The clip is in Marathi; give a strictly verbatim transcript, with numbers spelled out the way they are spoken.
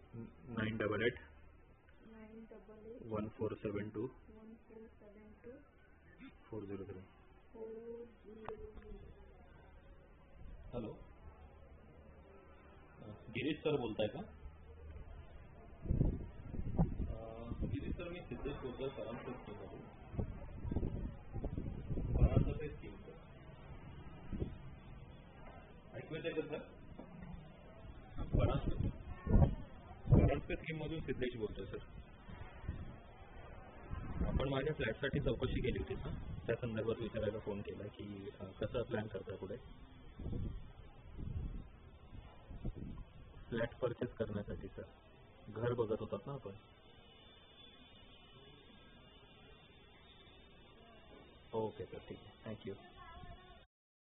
Nine double eight nine double eight one four seven two one four seven two four zero three. Four zero three. Hello, Girish sir बोलताय का? गिरीश सर, मी सिद्धेश बोलतोय सरांचं स्कीममधून. सरांचं ते स्कीम सर ऐकू येते का सर? फरांज फरांजच्या स्कीममधून सिद्धेश बोलतोय सर. आपण माझ्या फ्लॅटसाठी चौकशी केली होती ना, त्या संदर्भात विचारायला फोन केला की कसं प्लॅन करता पुढे फ्लॅट परचेस करण्यासाठी. सर घर बघत होतात ना आपण. ओके सर, ठीक आहे, थँक्यू.